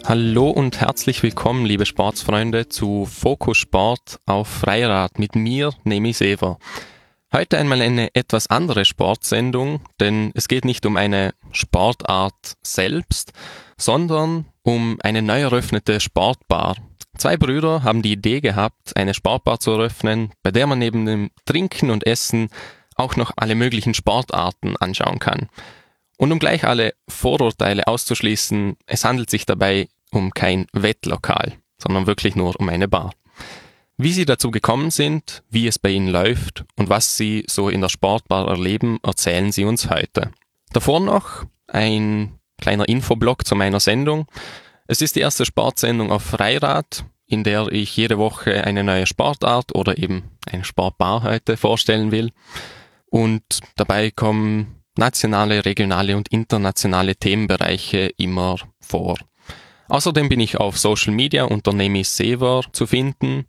Hallo und herzlich willkommen, liebe Sportsfreunde, zu Fokus Sport auf Freirad mit mir, Nemi Sever. Heute einmal eine etwas andere Sportsendung, denn es geht nicht um eine Sportart selbst, sondern um eine neu eröffnete Sportbar. Zwei Brüder haben die Idee gehabt, eine Sportbar zu eröffnen, bei der man neben dem Trinken und Essen auch noch alle möglichen Sportarten anschauen kann. Und um gleich alle Vorurteile auszuschließen, es handelt sich dabei um kein Wettlokal, sondern wirklich nur um eine Bar. Wie sie dazu gekommen sind, wie es bei ihnen läuft und was sie so in der Sportbar erleben, erzählen sie uns heute. Davor noch ein kleiner Infoblock zu meiner Sendung. Es ist die erste Sportsendung auf Freirad, in der ich jede Woche eine neue Sportart oder eben eine Sportbar heute vorstellen will. Und dabei kommen nationale, regionale und internationale Themenbereiche immer vor. Außerdem bin ich auf Social Media unter Nemi Sever zu finden.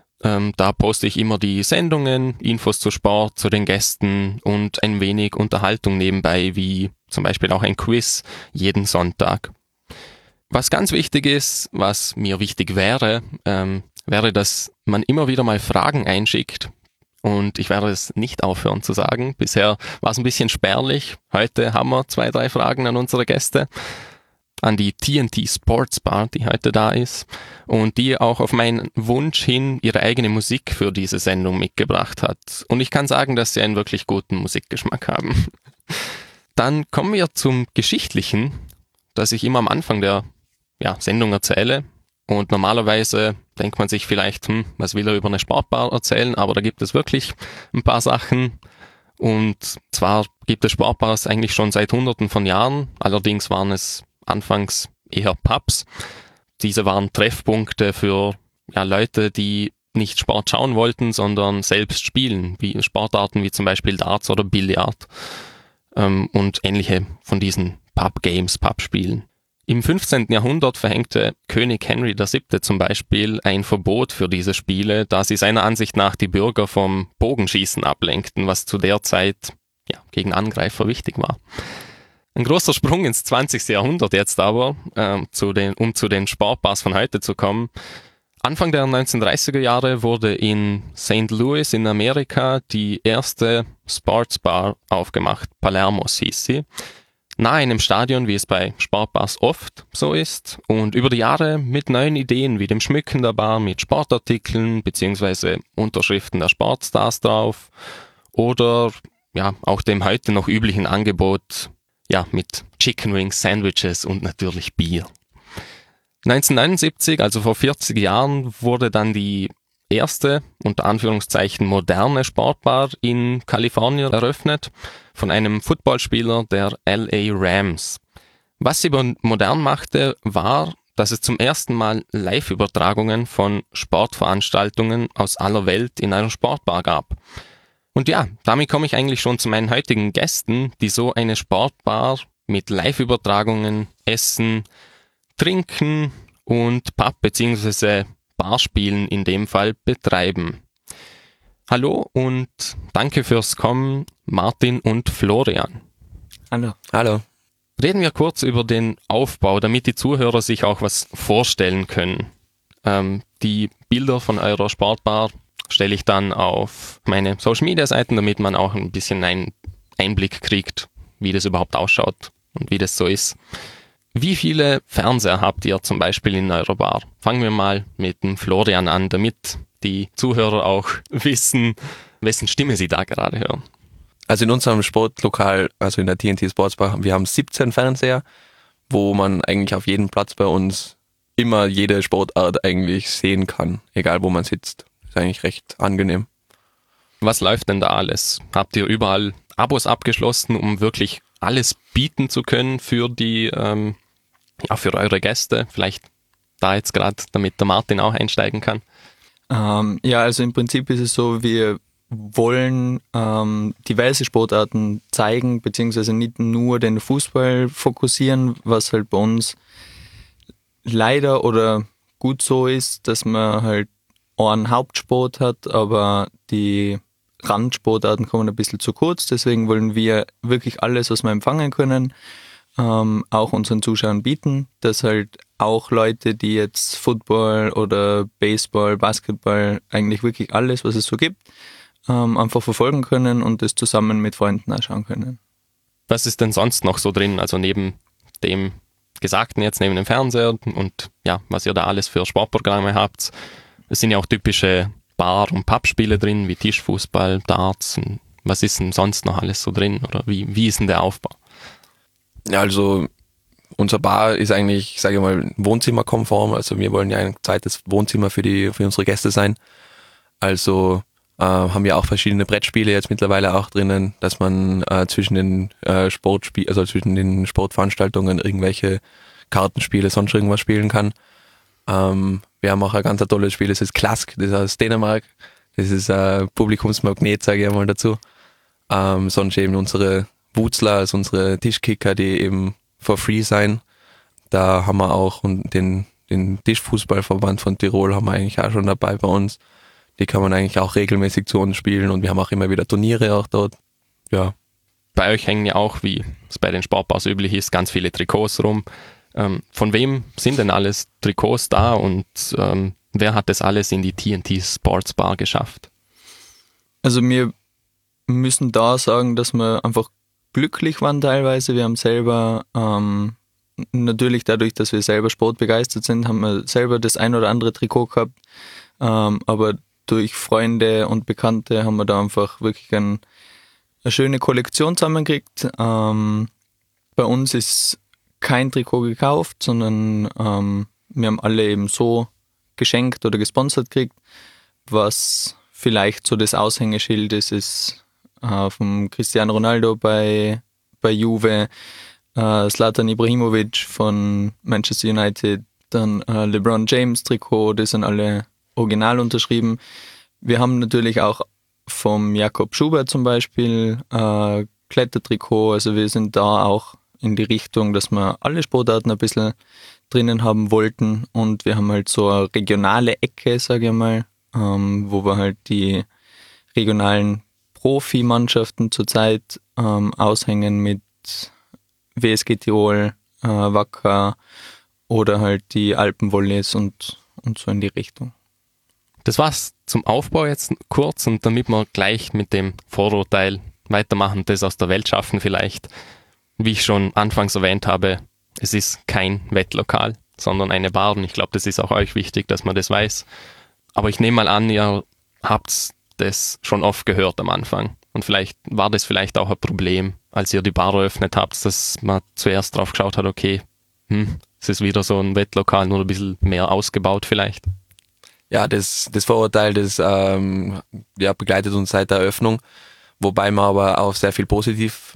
Da poste ich immer die Sendungen, Infos zu Sport, zu den Gästen und ein wenig Unterhaltung nebenbei, wie zum Beispiel auch ein Quiz jeden Sonntag. Was ganz wichtig ist, was mir wichtig wäre, wäre, dass man immer wieder mal Fragen einschickt. Und ich werde es nicht aufhören zu sagen. Bisher war es ein bisschen spärlich. Heute haben wir 2, 3 Fragen an unsere Gäste, an die TNT Sports Bar, die heute da ist und die auch auf meinen Wunsch hin ihre eigene Musik für diese Sendung mitgebracht hat. Und ich kann sagen, dass sie einen wirklich guten Musikgeschmack haben. Dann kommen wir zum Geschichtlichen, das ich immer am Anfang der Sendung erzähle. Und normalerweise denkt man sich vielleicht, was will er über eine Sportbar erzählen, aber da gibt es wirklich ein paar Sachen. Und zwar gibt es Sportbars eigentlich schon seit Hunderten von Jahren, allerdings waren es anfangs eher Pubs. Diese waren Treffpunkte für Leute, die nicht Sport schauen wollten, sondern selbst spielen, wie Sportarten wie zum Beispiel Darts oder Billard und ähnliche von diesen Pub-Games, Pub-Spielen. Im 15. Jahrhundert verhängte König Henry VII. Zum Beispiel ein Verbot für diese Spiele, da sie seiner Ansicht nach die Bürger vom Bogenschießen ablenkten, was zu der Zeit gegen Angreifer wichtig war. Ein großer Sprung ins 20. Jahrhundert jetzt aber, um zu den Sportbars von heute zu kommen. Anfang der 1930er Jahre wurde in St. Louis in Amerika die erste Sportsbar aufgemacht. Palermo's hieß sie. Nahe einem Stadion, wie es bei Sportbars oft so ist, und über die Jahre mit neuen Ideen wie dem Schmücken der Bar mit Sportartikeln bzw. Unterschriften der Sportstars drauf oder auch dem heute noch üblichen Angebot mit Chicken Wings, Sandwiches und natürlich Bier. 1979, also vor 40 Jahren, wurde dann die erste, unter Anführungszeichen, moderne Sportbar in Kalifornien eröffnet von einem Footballspieler der LA Rams. Was sie modern machte, war, dass es zum ersten Mal Live-Übertragungen von Sportveranstaltungen aus aller Welt in einer Sportbar gab. Und damit komme ich eigentlich schon zu meinen heutigen Gästen, die so eine Sportbar mit Live-Übertragungen, Essen, Trinken und Pub- bzw. Barspielen in dem Fall betreiben. Hallo und danke fürs Kommen, Martin und Florian. Hallo. Hallo. Reden wir kurz über den Aufbau, damit die Zuhörer sich auch was vorstellen können. Die Bilder von eurer Sportbar stelle ich dann auf meine Social-Media-Seiten, damit man auch ein bisschen einen Einblick kriegt, wie das überhaupt ausschaut und wie das so ist. Wie viele Fernseher habt ihr zum Beispiel in eurer Bar? Fangen wir mal mit dem Florian an, damit die Zuhörer auch wissen, wessen Stimme sie da gerade hören. Also in unserem Sportlokal, also in der TNT Sports Bar, wir haben 17 Fernseher, wo man eigentlich auf jedem Platz bei uns immer jede Sportart eigentlich sehen kann, egal wo man sitzt. Ist eigentlich recht angenehm. Was läuft denn da alles? Habt ihr überall Abos abgeschlossen, um wirklich alles bieten zu können für die, für eure Gäste? Vielleicht da jetzt gerade, damit der Martin auch einsteigen kann. Also im Prinzip ist es so, wir wollen diverse Sportarten zeigen, beziehungsweise nicht nur den Fußball fokussieren, was halt bei uns leider oder gut so ist, dass man halt einen Hauptsport hat, aber die Randsportarten kommen ein bisschen zu kurz, deswegen wollen wir wirklich alles, was wir empfangen können, auch unseren Zuschauern bieten, dass halt auch Leute, die jetzt Football oder Baseball, Basketball, eigentlich wirklich alles, was es so gibt, einfach verfolgen können und das zusammen mit Freunden anschauen können. Was ist denn sonst noch so drin? Also neben dem Gesagten jetzt, neben dem Fernseher und ja, was ihr da alles für Sportprogramme habt. Es sind ja auch typische Bar- und Pubspiele drin, wie Tischfußball, Darts. Was ist denn sonst noch alles so drin? Oder wie ist denn der Aufbau? Ja, also unser Bar ist eigentlich, sage ich mal, wohnzimmerkonform. Also wir wollen ja ein zweites Wohnzimmer für unsere Gäste sein. Also haben wir auch verschiedene Brettspiele jetzt mittlerweile auch drinnen, dass man zwischen den zwischen den Sportveranstaltungen irgendwelche Kartenspiele, sonst irgendwas spielen kann. Wir haben auch ein ganz tolles Spiel, das ist Klask, das ist aus Dänemark. Das ist ein Publikumsmagnet, sage ich einmal dazu. Sonst eben unsere Wutzler, also unsere Tischkicker, die eben for free sein. Da haben wir auch und den Tischfußballverband von Tirol haben wir eigentlich auch schon dabei bei uns. Die kann man eigentlich auch regelmäßig zu uns spielen und wir haben auch immer wieder Turniere auch dort. Ja. Bei euch hängen ja auch, wie es bei den Sportbars üblich ist, ganz viele Trikots rum. Von wem sind denn alles Trikots da und wer hat das alles in die TNT Sports Bar geschafft? Also wir müssen da sagen, dass wir einfach glücklich waren teilweise. Wir haben selber, natürlich dadurch, dass wir selber sportbegeistert sind, haben wir selber das ein oder andere Trikot gehabt. Aber durch Freunde und Bekannte haben wir da einfach wirklich eine schöne Kollektion zusammengekriegt. Bei uns ist kein Trikot gekauft, sondern wir haben alle eben so geschenkt oder gesponsert gekriegt. Was vielleicht so das Aushängeschild ist vom Cristiano Ronaldo bei Juve, Zlatan Ibrahimovic von Manchester United, dann LeBron James Trikot, das sind alle original unterschrieben. Wir haben natürlich auch vom Jakob Schubert zum Beispiel Klettertrikot, also wir sind da auch in die Richtung, dass wir alle Sportarten ein bisschen drinnen haben wollten und wir haben halt so eine regionale Ecke, sage ich mal, wo wir halt die regionalen Profimannschaften zurzeit aushängen mit WSG Tirol, Wacker oder halt die Alpenvolleys und so in die Richtung. Das war's zum Aufbau jetzt kurz und damit wir gleich mit dem Vorurteil weitermachen, das aus der Welt schaffen vielleicht. Wie ich schon anfangs erwähnt habe, es ist kein Wettlokal, sondern eine Bar und ich glaube, das ist auch euch wichtig, dass man das weiß. Aber ich nehme mal an, ihr habt das schon oft gehört am Anfang und vielleicht war das vielleicht auch ein Problem, als ihr die Bar eröffnet habt, dass man zuerst drauf geschaut hat, okay, es ist wieder so ein Wettlokal, nur ein bisschen mehr ausgebaut vielleicht. Ja, das Vorurteil, das begleitet uns seit der Eröffnung, wobei man aber auch sehr viel positiv,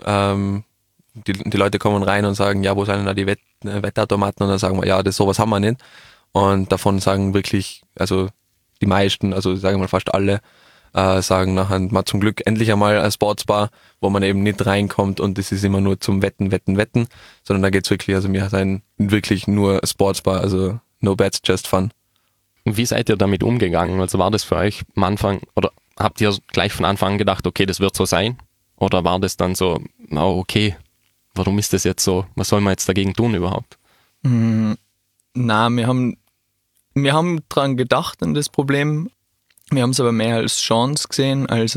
die Leute kommen rein und sagen, ja, wo sind denn da die Wettautomaten? Und dann sagen wir, ja, sowas haben wir nicht. Und davon sagen wirklich, also die meisten, also sagen wir mal fast alle, sagen nachher mal zum Glück endlich einmal eine Sportsbar, wo man eben nicht reinkommt und das ist immer nur zum Wetten, sondern da geht's wirklich, also wir sind wirklich nur Sportsbar, also no bets, just fun. Wie seid ihr damit umgegangen? Also war das für euch am Anfang, oder habt ihr gleich von Anfang an gedacht, okay, das wird so sein? Oder war das dann so, oh, okay, warum ist das jetzt so? Was soll man jetzt dagegen tun überhaupt? Na, wir haben dran gedacht an das Problem. Wir haben es aber mehr als Chance gesehen als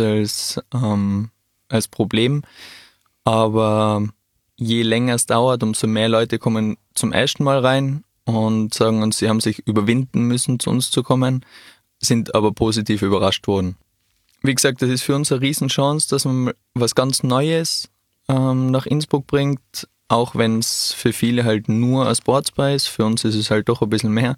Problem. Aber je länger es dauert, umso mehr Leute kommen zum ersten Mal rein und sagen uns, sie haben sich überwinden müssen, zu uns zu kommen, sind aber positiv überrascht worden. Wie gesagt, das ist für uns eine Riesenchance, dass man was ganz Neues nach Innsbruck bringt, auch wenn es für viele halt nur ein Sportsbar ist. Für uns ist es halt doch ein bisschen mehr.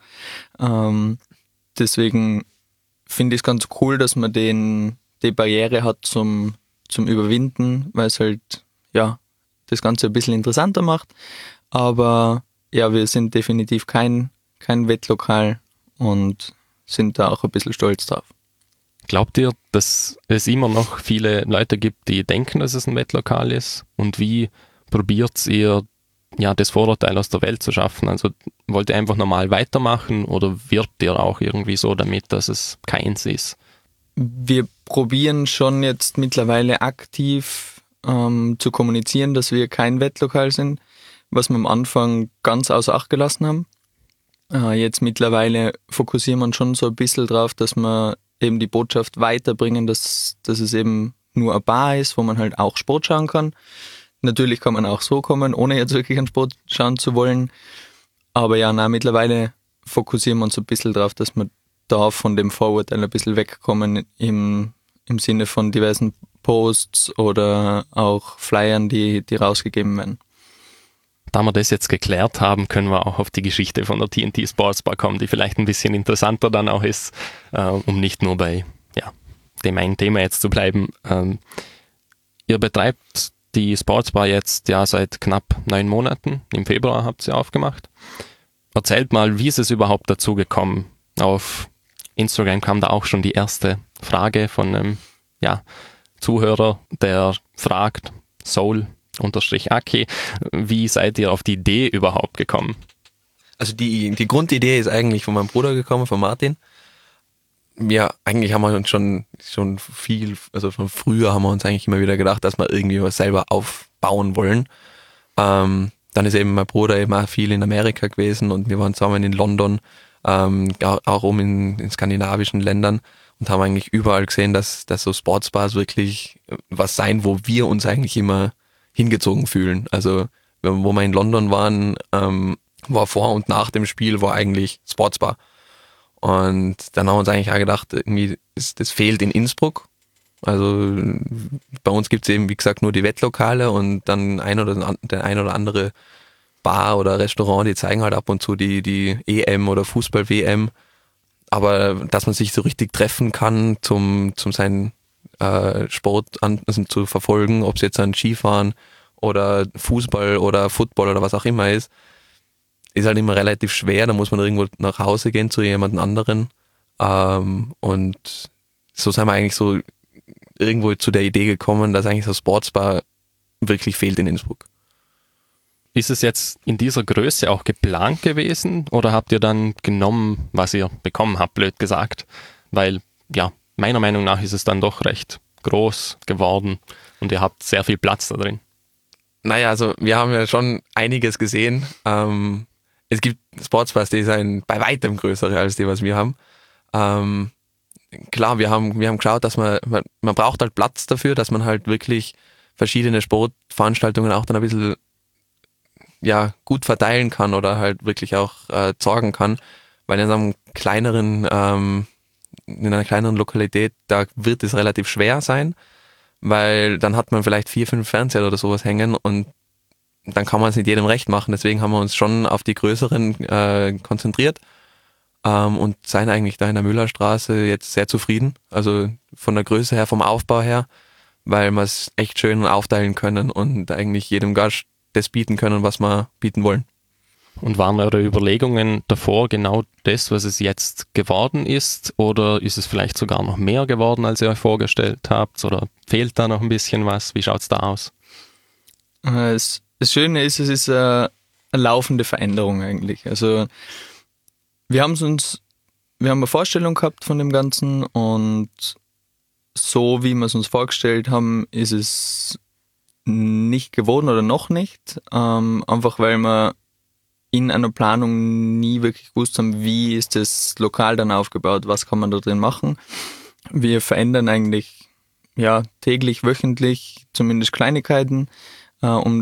Deswegen finde ich es ganz cool, dass man die Barriere hat zum Überwinden, weil es halt ja das Ganze ein bisschen interessanter macht. Aber ja, wir sind definitiv kein Wettlokal und sind da auch ein bisschen stolz drauf. Glaubt ihr, dass es immer noch viele Leute gibt, die denken, dass es ein Wettlokal ist? Und wie probiert ihr, ja, das Vorurteil aus der Welt zu schaffen? Also wollt ihr einfach normal weitermachen oder wirbt ihr auch irgendwie so damit, dass es keins ist? Wir probieren schon jetzt mittlerweile aktiv zu kommunizieren, dass wir kein Wettlokal sind, was wir am Anfang ganz außer Acht gelassen haben. Jetzt mittlerweile fokussieren wir schon so ein bisschen drauf, dass wir eben die Botschaft weiterbringen, dass es eben nur eine Bar ist, wo man halt auch Sport schauen kann. Natürlich kann man auch so kommen, ohne jetzt wirklich einen Sport schauen zu wollen. Aber ja, mittlerweile fokussieren wir uns ein bisschen drauf, dass wir da von dem Vorurteil ein bisschen wegkommen im Sinne von diversen Posts oder auch Flyern, die rausgegeben werden. Da wir das jetzt geklärt haben, können wir auch auf die Geschichte von der TNT Sportsbar kommen, die vielleicht ein bisschen interessanter dann auch ist, um nicht nur bei dem einen Thema jetzt zu bleiben. Ihr betreibt die Sportsbar jetzt seit knapp 9 Monaten. Im Februar habt ihr aufgemacht. Erzählt mal, wie ist es überhaupt dazu gekommen? Auf Instagram kam da auch schon die erste Frage von einem Zuhörer, der fragt, Soul_Aki, wie seid ihr auf die Idee überhaupt gekommen? Also die Grundidee ist eigentlich von meinem Bruder gekommen, von Martin. Ja, eigentlich haben wir uns schon viel, also von früher haben wir uns eigentlich immer wieder gedacht, dass wir irgendwie was selber aufbauen wollen. Dann ist eben mein Bruder eben auch viel in Amerika gewesen und wir waren zusammen in London, auch in skandinavischen Ländern und haben eigentlich überall gesehen, dass so Sportsbars wirklich was sein, wo wir uns eigentlich immer hingezogen fühlen. Also wo wir in London waren, war vor und nach dem Spiel war eigentlich Sportsbar. Und dann haben wir uns eigentlich auch gedacht, irgendwie das fehlt in Innsbruck. Also bei uns gibt es eben, wie gesagt, nur die Wettlokale und dann der ein oder andere Bar oder Restaurant, die zeigen halt ab und zu die EM oder Fußball-WM. Aber dass man sich so richtig treffen kann, zum seinen Sport zu verfolgen, ob es jetzt ein Skifahren oder Fußball oder Football oder was auch immer ist halt immer relativ schwer. Da muss man irgendwo nach Hause gehen zu jemand anderen. Und so sind wir eigentlich so irgendwo zu der Idee gekommen, dass eigentlich so Sportsbar wirklich fehlt in Innsbruck. Ist es jetzt in dieser Größe auch geplant gewesen oder habt ihr dann genommen, was ihr bekommen habt, blöd gesagt? Weil, meiner Meinung nach ist es dann doch recht groß geworden und ihr habt sehr viel Platz da drin. Naja, also wir haben ja schon einiges gesehen. Es gibt Sportsbars, die sind bei weitem größere als die, was wir haben. Klar, wir haben geschaut, dass man braucht halt Platz dafür, dass man halt wirklich verschiedene Sportveranstaltungen auch dann ein bisschen gut verteilen kann oder halt wirklich auch sorgen kann, weil in einer kleineren Lokalität, da wird es relativ schwer sein, weil dann hat man vielleicht 4, 5 Fernseher oder sowas hängen und dann kann man es nicht jedem recht machen. Deswegen haben wir uns schon auf die größeren konzentriert und seien eigentlich da in der Müllerstraße jetzt sehr zufrieden. Also von der Größe her, vom Aufbau her, weil wir es echt schön aufteilen können und eigentlich jedem Gast das bieten können, was wir bieten wollen. Und waren eure Überlegungen davor genau das, was es jetzt geworden ist? Oder ist es vielleicht sogar noch mehr geworden, als ihr euch vorgestellt habt? Oder fehlt da noch ein bisschen was? Wie schaut es da aus? Das Schöne ist, es ist eine laufende Veränderung eigentlich. Also wir haben eine Vorstellung gehabt von dem Ganzen und so wie wir es uns vorgestellt haben, ist es nicht geworden oder noch nicht. Einfach weil wir in einer Planung nie wirklich gewusst haben, wie ist das Lokal dann aufgebaut, was kann man da drin machen. Wir verändern eigentlich täglich, wöchentlich zumindest Kleinigkeiten, um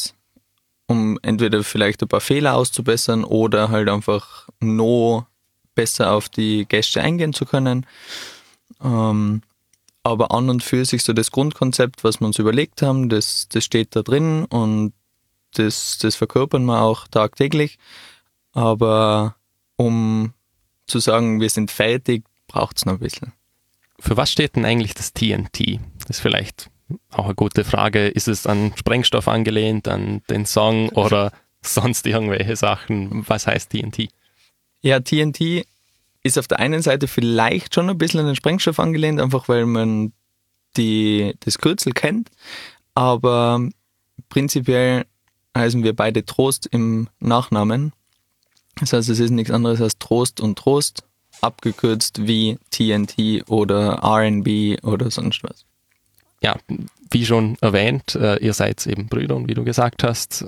entweder vielleicht ein paar Fehler auszubessern oder halt einfach noch besser auf die Gäste eingehen zu können. Aber an und für sich so das Grundkonzept, was wir uns überlegt haben, das steht da drin und das verkörpern wir auch tagtäglich. Aber um zu sagen, wir sind fertig, braucht es noch ein bisschen. Für was steht denn eigentlich das TNT? Das ist vielleicht auch eine gute Frage. Ist es an Sprengstoff angelehnt, an den Song oder sonst irgendwelche Sachen? Was heißt TNT? Ja, TNT ist auf der einen Seite vielleicht schon ein bisschen an den Sprengstoff angelehnt, einfach weil man das Kürzel kennt. Aber prinzipiell heißen wir beide Trost im Nachnamen. Das heißt, es ist nichts anderes als Trost und Trost, abgekürzt wie TNT oder R&B oder sonst was. Ja, wie schon erwähnt, ihr seid eben Brüder und wie du gesagt hast,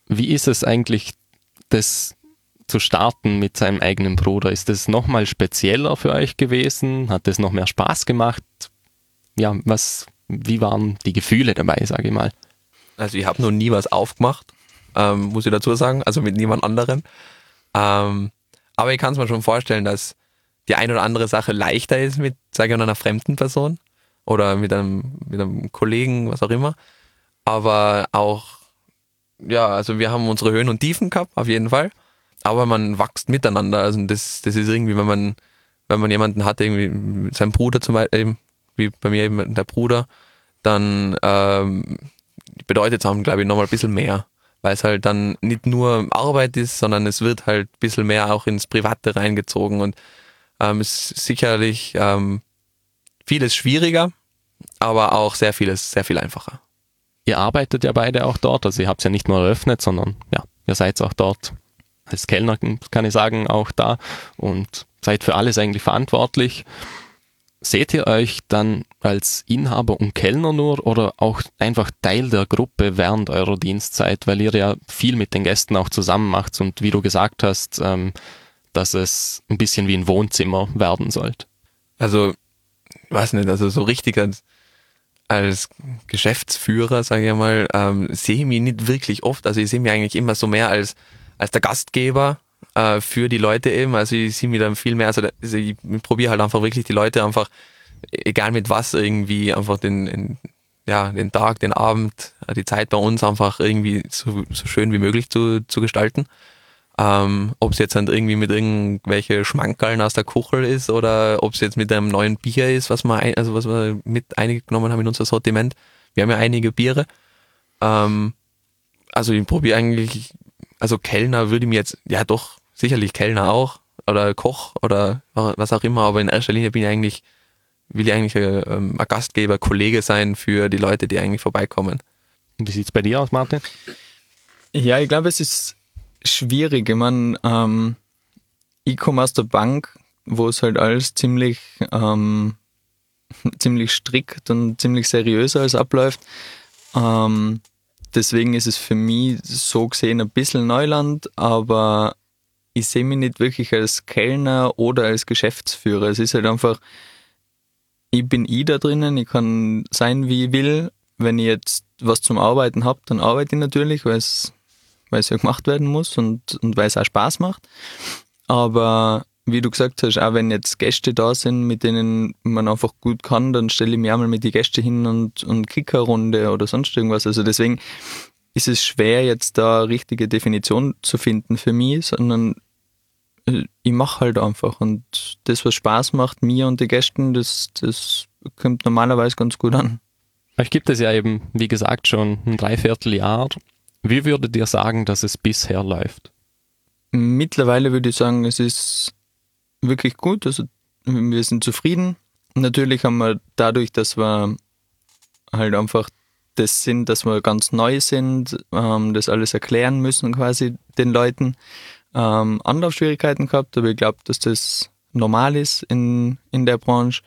Wie ist es eigentlich, das zu starten mit seinem eigenen Bruder? Ist das nochmal spezieller für euch gewesen? Hat das noch mehr Spaß gemacht? Ja, wie waren die Gefühle dabei, sage ich mal? Also ich habe noch nie was aufgemacht, muss ich dazu sagen, also mit niemand anderem. Aber ich kann es mir schon vorstellen, dass die ein oder andere Sache leichter ist mit, sage ich mal, einer fremden Person oder mit einem Kollegen, was auch immer. Aber auch, ja, also wir haben unsere Höhen und Tiefen gehabt, auf jeden Fall. Aber man wächst miteinander. Also das ist irgendwie, wenn man jemanden hat, irgendwie sein Bruder zum Beispiel, wie bei mir eben der Bruder, dann bedeutet es auch, glaube ich, nochmal ein bisschen mehr. Weil es halt dann nicht nur Arbeit ist, sondern es wird halt ein bisschen mehr auch ins Private reingezogen. Und es ist sicherlich vieles schwieriger, aber auch sehr viel einfacher. Ihr arbeitet ja beide auch dort, also ihr habt es ja nicht nur eröffnet, sondern ja, ihr seid auch dort als Kellner, kann ich sagen, auch da und seid für alles eigentlich verantwortlich. Seht ihr euch dann als Inhaber und Kellner nur oder auch einfach Teil der Gruppe während eurer Dienstzeit, weil ihr ja viel mit den Gästen auch zusammen macht und wie du gesagt hast, dass es ein bisschen wie ein Wohnzimmer werden sollte? Also, ich weiß nicht, also so richtig als Geschäftsführer, sage ich mal, sehe ich mich nicht wirklich oft. Also ich sehe mich eigentlich immer so mehr als der Gastgeber für die Leute eben. Also ich sehe mich dann viel mehr, also ich probiere halt einfach wirklich die Leute einfach, egal mit was, irgendwie einfach den Tag, den Abend, die Zeit bei uns einfach irgendwie so schön wie möglich zu gestalten. Ob es jetzt dann irgendwie mit irgendwelche Schmankerln aus der Kuchel ist oder ob es jetzt mit einem neuen Bier ist, was wir mit eingenommen haben in unser Sortiment. Wir haben ja einige Biere. Also ich probiere eigentlich, also Kellner würde ich mir jetzt, ja doch, sicherlich Kellner auch oder Koch oder was auch immer, aber in erster Linie will ich eigentlich ein Gastgeber, Kollege sein für die Leute, die eigentlich vorbeikommen. Wie sieht's bei dir aus, Martin? Ja, ich glaube, es ist schwierig. Ich meine, ich komme aus der Bank, wo es halt alles ziemlich strikt und ziemlich seriös alles abläuft. Deswegen ist es für mich so gesehen ein bisschen Neuland, aber ich sehe mich nicht wirklich als Kellner oder als Geschäftsführer. Es ist halt einfach, ich bin da drinnen, ich kann sein, wie ich will. Wenn ich jetzt was zum Arbeiten habe, dann arbeite ich natürlich, weil es ja gemacht werden muss und weil es auch Spaß macht. Aber wie du gesagt hast, auch wenn jetzt Gäste da sind, mit denen man einfach gut kann, dann stelle ich mich einmal mit den Gästen hin und kicke eine Runde oder sonst irgendwas. Also deswegen ist es schwer, jetzt da eine richtige Definition zu finden für mich, sondern ich mache halt einfach. Und das, was Spaß macht, mir und den Gästen, das kommt normalerweise ganz gut an. Euch gibt es ja eben, wie gesagt, schon ein Dreivierteljahr. Wie würdet ihr sagen, dass es bisher läuft? Mittlerweile würde ich sagen, es ist wirklich gut. Also wir sind zufrieden. Natürlich haben wir dadurch, dass wir halt einfach das sind, dass wir ganz neu sind, das alles erklären müssen quasi den Leuten, Anlaufschwierigkeiten gehabt, aber ich glaube, dass das normal ist in der Branche.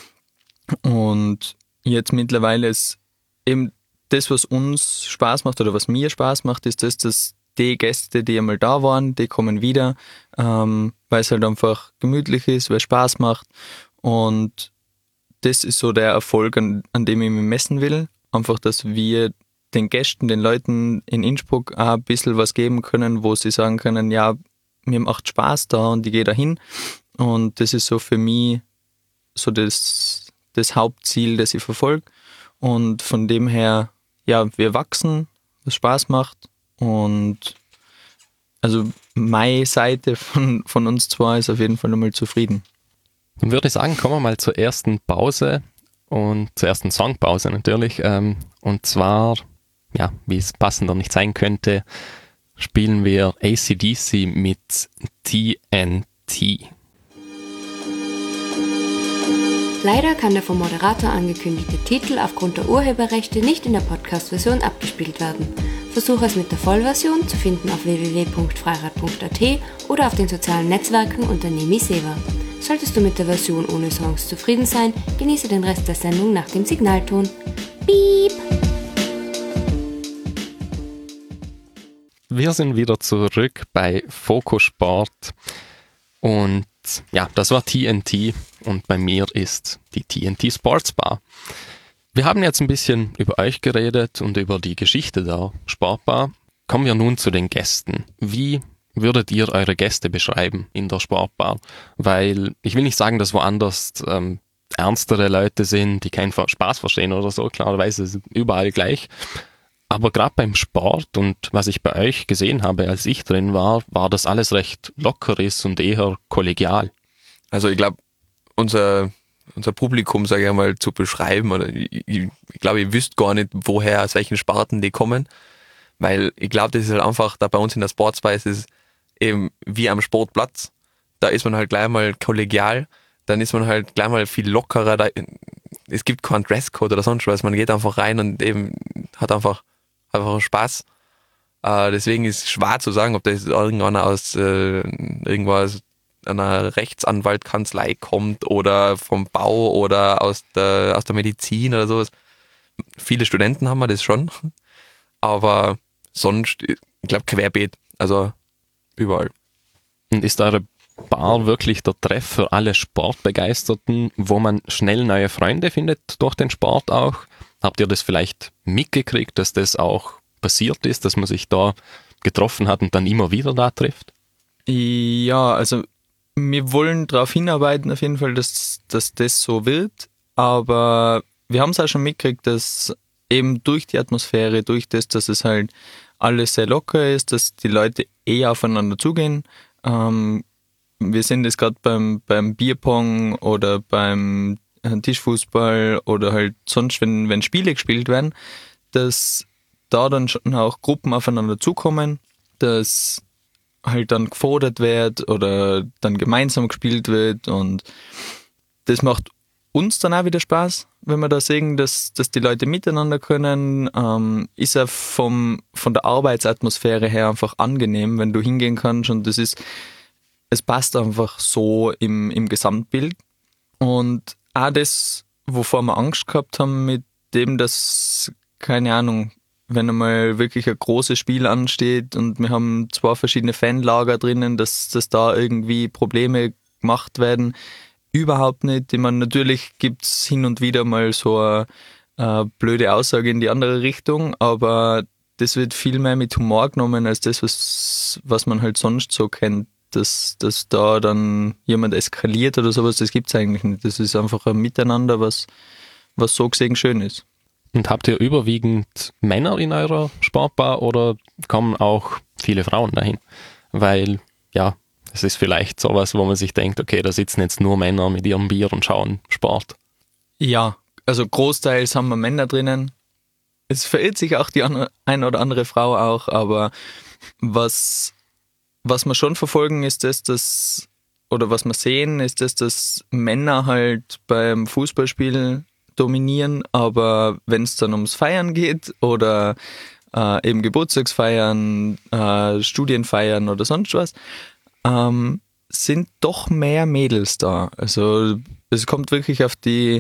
Und jetzt mittlerweile ist eben das, was uns Spaß macht oder was mir Spaß macht, ist das, dass die Gäste, die einmal da waren, die kommen wieder, weil es halt einfach gemütlich ist, weil es Spaß macht. Und das ist so der Erfolg, an dem ich mich messen will. Einfach, dass wir den Gästen, den Leuten in Innsbruck auch ein bisschen was geben können, wo sie sagen können, ja, mir macht Spaß da und ich gehe da hin. Und das ist so für mich so das Hauptziel, das ich verfolge. Und von dem her, ja, wir wachsen, was Spaß macht. Und also meine Seite von uns zwei ist auf jeden Fall nochmal zufrieden. Dann würde ich sagen, kommen wir mal zur ersten Pause und zur ersten Songpause natürlich. Und zwar, ja, wie es passender nicht sein könnte, spielen wir AC/DC mit TNT. Leider kann der vom Moderator angekündigte Titel aufgrund der Urheberrechte nicht in der Podcast-Version abgespielt werden. Versuche es mit der Vollversion, zu finden auf www.freirad.at oder auf den sozialen Netzwerken unter Nemi Seva. Solltest du mit der Version ohne Songs zufrieden sein, genieße den Rest der Sendung nach dem Signalton. Piep! wir sind wieder zurück bei Fokus Sport und ja, das war TNT und bei mir ist die TNT Sports Bar. Wir haben jetzt ein bisschen über euch geredet und über die Geschichte der Sportbar. Kommen wir nun zu den Gästen. Wie würdet ihr eure Gäste beschreiben in der Sportbar? Weil ich will nicht sagen, dass woanders ernstere Leute sind, die keinen Spaß verstehen oder so. Klarerweise ist es überall gleich. Aber gerade beim Sport und was ich bei euch gesehen habe, als ich drin war, war das alles recht locker ist und eher kollegial. Also ich glaube, unser Publikum, sage ich mal, zu beschreiben, oder ich glaube, ihr wisst gar nicht, woher, aus welchen Sparten die kommen, weil ich glaube, das ist halt einfach, da bei uns in der Sportsbar ist es eben wie am Sportplatz, da ist man halt gleich mal kollegial, dann ist man halt gleich mal viel lockerer, es gibt keinen Dresscode oder sonst was, man geht einfach rein und eben hat einfach Spaß. Deswegen ist es schwer zu sagen, ob das irgendeiner aus irgendwas einer Rechtsanwaltkanzlei kommt oder vom Bau oder aus der Medizin oder sowas. Viele Studenten haben wir das schon, aber sonst, ich glaube, querbeet, also überall. Und ist eure Bar wirklich der Treff für alle Sportbegeisterten, wo man schnell neue Freunde findet durch den Sport auch? Habt ihr das vielleicht mitgekriegt, dass das auch passiert ist, dass man sich da getroffen hat und dann immer wieder da trifft? Ja, also wir wollen darauf hinarbeiten auf jeden Fall, dass das so wird, aber wir haben es auch schon mitgekriegt, dass eben durch die Atmosphäre, durch das, dass es halt alles sehr locker ist, dass die Leute eher aufeinander zugehen. Wir sehen das gerade beim Bierpong oder beim Tischfußball oder halt sonst, wenn Spiele gespielt werden, dass da dann schon auch Gruppen aufeinander zukommen, dass halt dann gefordert wird oder dann gemeinsam gespielt wird und das macht uns dann auch wieder Spaß, wenn wir da sehen, dass die Leute miteinander können, ist ja von der Arbeitsatmosphäre her einfach angenehm, wenn du hingehen kannst und es passt einfach so im Gesamtbild. Und auch das, wovor wir Angst gehabt haben, mit dem, dass, keine Ahnung, wenn einmal wirklich ein großes Spiel ansteht und wir haben 2 verschiedene Fanlager drinnen, dass da irgendwie Probleme gemacht werden, überhaupt nicht. Ich meine, natürlich gibt's hin und wieder mal so eine blöde Aussage in die andere Richtung, aber das wird viel mehr mit Humor genommen als das, was man halt sonst so kennt. Dass da dann jemand eskaliert oder sowas, das gibt's eigentlich nicht. Das ist einfach ein Miteinander, was so gesehen schön ist. Und habt ihr überwiegend Männer in eurer Sportbar oder kommen auch viele Frauen dahin? Weil, ja, es ist vielleicht sowas, wo man sich denkt, okay, da sitzen jetzt nur Männer mit ihrem Bier und schauen Sport. Ja, also großteils haben wir Männer drinnen. Es verirrt sich auch die eine oder andere Frau auch, aber was wir schon verfolgen, ist das, oder was wir sehen, ist das, dass Männer halt beim Fußballspiel dominieren, aber wenn es dann ums Feiern geht oder eben Geburtstagsfeiern, Studienfeiern oder sonst was, sind doch mehr Mädels da. Also es kommt wirklich auf den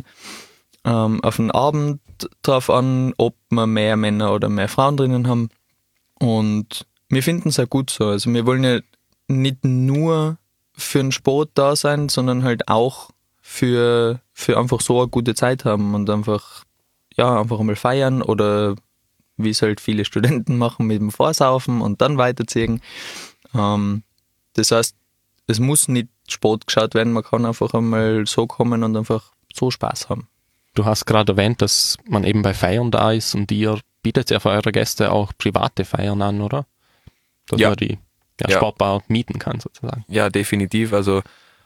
Abend drauf an, ob wir mehr Männer oder mehr Frauen drinnen haben. Und wir finden es auch gut so. Also wir wollen ja nicht nur für den Sport da sein, sondern halt auch für einfach so eine gute Zeit haben und einfach einmal feiern oder wie es halt viele Studenten machen, mit dem Vorsaufen und dann weiterziehen. Das heißt, es muss nicht Sport geschaut werden, man kann einfach einmal so kommen und einfach so Spaß haben. Du hast gerade erwähnt, dass man eben bei Feiern da ist und ihr bietet ja für eure Gäste auch private Feiern an, oder? Dass man die Sportbar mieten kann sozusagen. Ja, definitiv. Also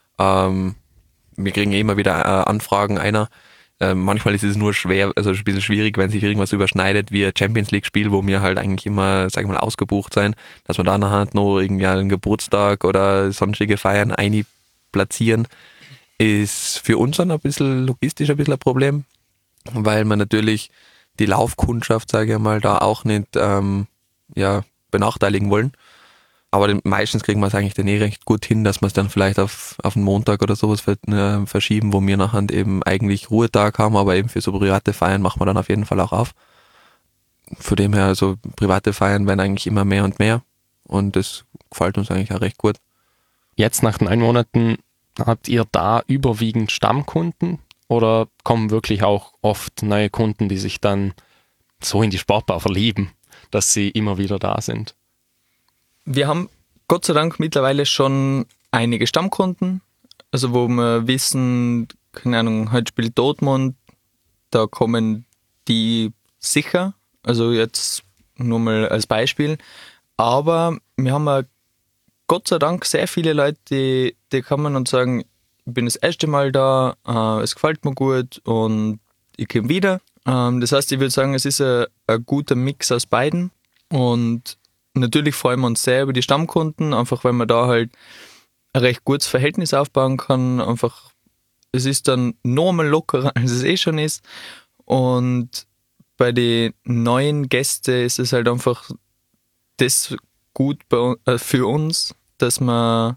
wir kriegen immer wieder Anfragen manchmal ist es nur schwer, also ein bisschen schwierig, wenn sich irgendwas überschneidet, wie ein Champions League Spiel, wo wir halt eigentlich immer, sag ich mal, ausgebucht sein, dass wir da nachher noch irgendwie einen Geburtstag oder sonstige Feiern platzieren, ist für uns dann ein bisschen logistisch ein bisschen ein Problem, weil man natürlich die Laufkundschaft, sage ich mal, da auch nicht benachteiligen wollen. Aber meistens kriegen wir es eigentlich dann recht gut hin, dass wir es dann vielleicht auf einen Montag oder sowas verschieben, wo wir nachher eben eigentlich Ruhetag haben, aber eben für so private Feiern machen wir dann auf jeden Fall auch auf. Von dem her, also private Feiern werden eigentlich immer mehr und mehr. und das gefällt uns eigentlich auch recht gut. Jetzt nach 9 Monaten, habt ihr da überwiegend Stammkunden oder kommen wirklich auch oft neue Kunden, die sich dann so in die Sportbar verlieben, dass sie immer wieder da sind? Wir haben Gott sei Dank mittlerweile schon einige Stammkunden, also wo wir wissen, keine Ahnung, heute spielt Dortmund, da kommen die sicher, also jetzt nur mal als Beispiel, aber wir haben auch Gott sei Dank sehr viele Leute, die kommen und sagen, ich bin das erste Mal da, es gefällt mir gut und ich komme wieder. Das heißt, ich würde sagen, es ist ein guter Mix aus beiden und natürlich freuen wir uns sehr über die Stammkunden, einfach weil man da halt ein recht gutes Verhältnis aufbauen kann. Einfach, es ist dann noch mal lockerer, als es schon ist. Und bei den neuen Gästen ist es halt einfach das gut für uns, dass wir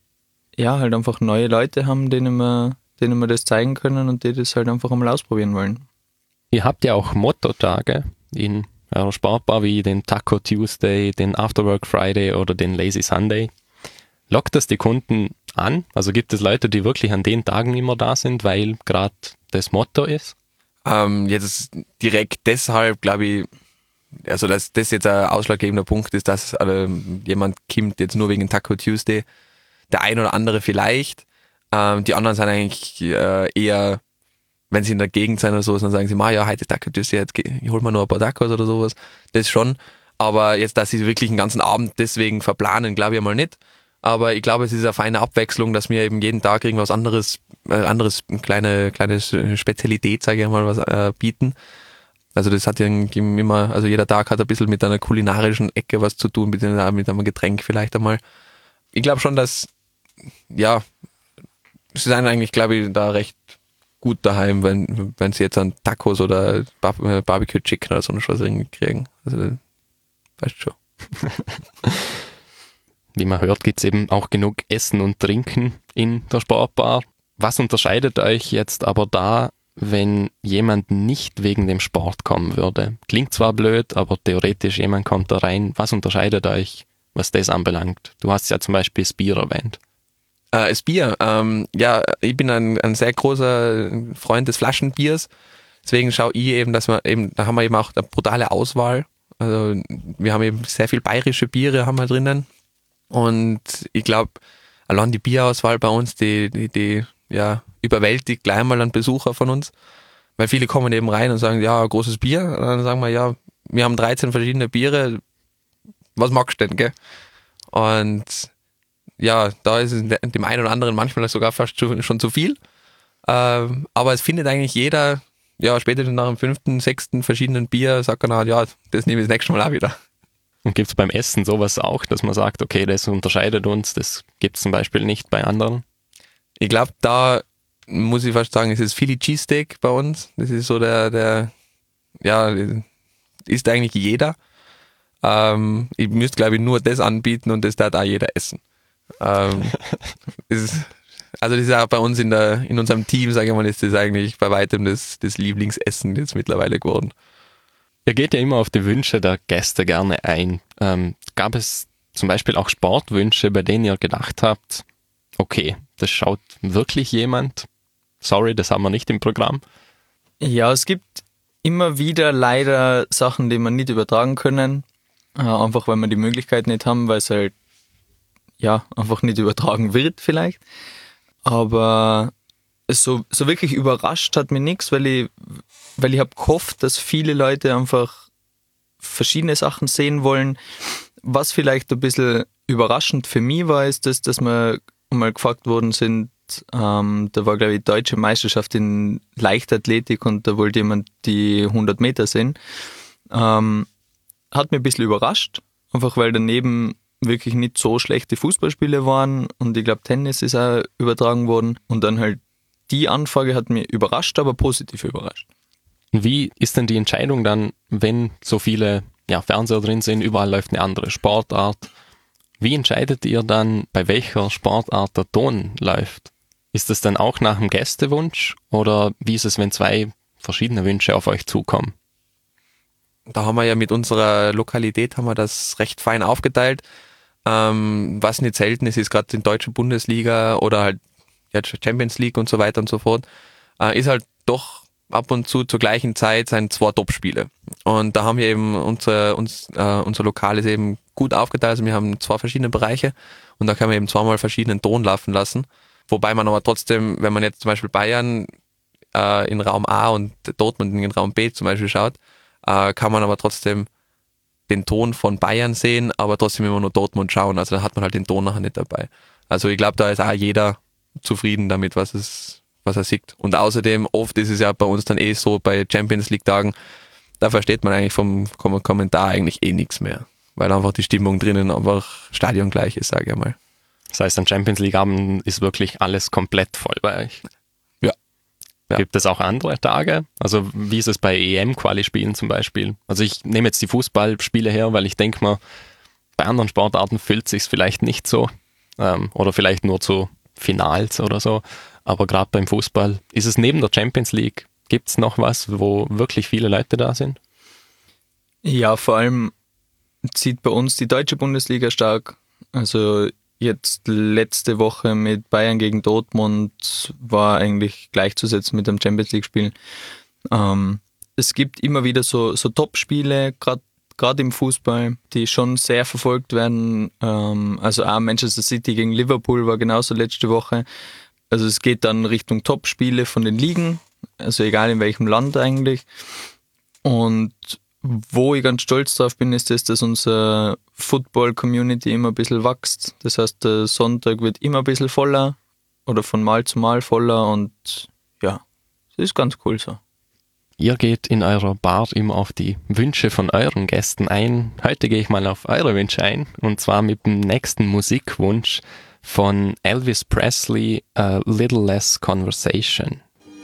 ja halt einfach neue Leute haben, denen wir das zeigen können und die das halt einfach einmal ausprobieren wollen. Ihr habt ja auch Motto-Tage in eurer Sportbar wie den Taco Tuesday, den Afterwork Friday oder den Lazy Sunday. Lockt das die Kunden an? Also gibt es Leute, die wirklich an den Tagen immer da sind, weil gerade das Motto ist? Jetzt direkt deshalb, glaube ich, also dass das jetzt ein ausschlaggebender Punkt ist, dass jemand kommt jetzt nur wegen Taco Tuesday. Der ein oder andere vielleicht. Die anderen sind eigentlich eher, wenn sie in der Gegend sind oder so, dann sagen sie, ja, heute Taco Tuesday, jetzt ich hol mir noch ein paar Tacos oder sowas. Das schon. Aber jetzt, dass sie wirklich einen ganzen Abend deswegen verplanen, glaube ich mal nicht. Aber ich glaube, es ist eine feine Abwechslung, dass wir eben jeden Tag irgendwas anderes kleine Spezialität, sage ich mal, was bieten. Also das hat ja immer, also jeder Tag hat ein bisschen mit einer kulinarischen Ecke was zu tun, mit einem Getränk vielleicht einmal. Ich glaube schon, dass, ja, sie sind eigentlich, glaube ich, da recht gut daheim, wenn sie jetzt an Tacos oder Barbecue Chicken oder so was irgendwie kriegen. Also, weißt schon. Wie man hört, gibt es eben auch genug Essen und Trinken in der Sportbar. Was unterscheidet euch jetzt aber da, wenn jemand nicht wegen dem Sport kommen würde? Klingt zwar blöd, aber theoretisch jemand kommt da rein. Was unterscheidet euch, was das anbelangt? Du hast ja zum Beispiel das Bier erwähnt. Das Bier, ja, ich bin ein sehr großer Freund des Flaschenbiers. Deswegen schaue ich eben, dass wir eben, da haben wir eben auch eine brutale Auswahl. Also wir haben eben sehr viel bayerische Biere haben wir drinnen. Und ich glaube, allein die Bierauswahl bei uns, die ja, überwältigt gleich mal einen Besucher von uns. Weil viele kommen eben rein und sagen, ja, großes Bier. Und dann sagen wir, ja, wir haben 13 verschiedene Biere. Was magst du denn, gell? Und ja, da ist es dem einen oder anderen manchmal sogar fast schon zu viel. Aber es findet eigentlich jeder, ja, spätestens nach dem 5., 6. verschiedenen Bier, sagt er, ja, das nehme ich das nächste Mal auch wieder. Und gibt es beim Essen sowas auch, dass man sagt, okay, das unterscheidet uns, das gibt es zum Beispiel nicht bei anderen? Ich glaube, da muss ich fast sagen, es ist Philly Cheesesteak bei uns. Das ist so der ja, isst eigentlich jeder. Ich müsste, glaube ich, nur das anbieten und das darf auch jeder essen. Also das ist auch bei uns in unserem Team, sage ich mal, ist das eigentlich bei weitem das Lieblingsessen jetzt mittlerweile geworden. Ihr geht ja immer auf die Wünsche der Gäste gerne ein. Gab es zum Beispiel auch Sportwünsche, bei denen ihr gedacht habt, okay, das schaut wirklich jemand? Sorry, das haben wir nicht im Programm. Ja, es gibt immer wieder leider Sachen, die man nicht übertragen können. Einfach weil wir die Möglichkeit nicht haben, weil es halt ja einfach nicht übertragen wird vielleicht. Aber so wirklich überrascht hat mich nichts, weil ich habe gehofft, dass viele Leute einfach verschiedene Sachen sehen wollen. Was vielleicht ein bisschen überraschend für mich war, ist, dass wir mal gefragt worden sind, da war, glaube ich, deutsche Meisterschaft in Leichtathletik und da wollte jemand die 100 Meter sehen. Hat mich ein bisschen überrascht, einfach weil daneben wirklich nicht so schlechte Fußballspiele waren und ich glaube, Tennis ist auch übertragen worden und dann halt die Anfrage hat mich überrascht, aber positiv überrascht. Wie ist denn die Entscheidung dann, wenn so viele Fernseher drin sind, überall läuft eine andere Sportart? Wie entscheidet ihr dann, bei welcher Sportart der Ton läuft? Ist das dann auch nach dem Gästewunsch oder wie ist es, wenn 2 verschiedene Wünsche auf euch zukommen? Da haben wir ja mit unserer Lokalität haben wir das recht fein aufgeteilt. Was nicht selten ist gerade die deutsche Bundesliga oder halt jetzt Champions League und so weiter und so fort, ist halt doch ab und zu zur gleichen Zeit sind 2 Top-Spiele. Und da haben wir eben unser Lokal ist eben gut aufgeteilt. Also wir haben 2 verschiedene Bereiche und da kann man eben 2-mal verschiedenen Ton laufen lassen. Wobei man aber trotzdem, wenn man jetzt zum Beispiel Bayern in Raum A und Dortmund in Raum B zum Beispiel schaut, kann man aber trotzdem den Ton von Bayern sehen, aber trotzdem immer nur Dortmund schauen. Also da hat man halt den Ton nachher nicht dabei. Also ich glaube, da ist auch jeder zufrieden damit, was er sieht. Und außerdem, oft ist es ja bei uns dann so, bei Champions League Tagen, da versteht man eigentlich vom Kommentar eigentlich nichts mehr. Weil einfach die Stimmung drinnen einfach stadiongleich ist, sage ich mal. Das heißt, an Champions League Abend ist wirklich alles komplett voll bei euch. Ja. Gibt es auch andere Tage? Also wie ist es bei EM-Quali-Spielen zum Beispiel? Also ich nehme jetzt die Fußballspiele her, weil ich denke mal, bei anderen Sportarten fühlt es sich vielleicht nicht so. Oder vielleicht nur zu Finals oder so. Aber gerade beim Fußball, ist es neben der Champions League, gibt es noch was, wo wirklich viele Leute da sind? Ja, vor allem zieht bei uns die deutsche Bundesliga stark. Also jetzt letzte Woche mit Bayern gegen Dortmund war eigentlich gleichzusetzen mit dem Champions League-Spiel. Es gibt immer wieder so Top-Spiele, gerade im Fußball, die schon sehr verfolgt werden. Also auch Manchester City gegen Liverpool war genauso letzte Woche. Also es geht dann Richtung Top-Spiele von den Ligen, also egal in welchem Land eigentlich. Und wo ich ganz stolz drauf bin, ist das, dass unsere Football-Community immer ein bisschen wächst. Das heißt, der Sonntag wird immer ein bisschen voller oder von Mal zu Mal voller und ja, das ist ganz cool so. Ihr geht in eurer Bar immer auf die Wünsche von euren Gästen ein. Heute gehe ich mal auf eure Wünsche ein und zwar mit dem nächsten Musikwunsch von Elvis Presley, A Little Less Conversation.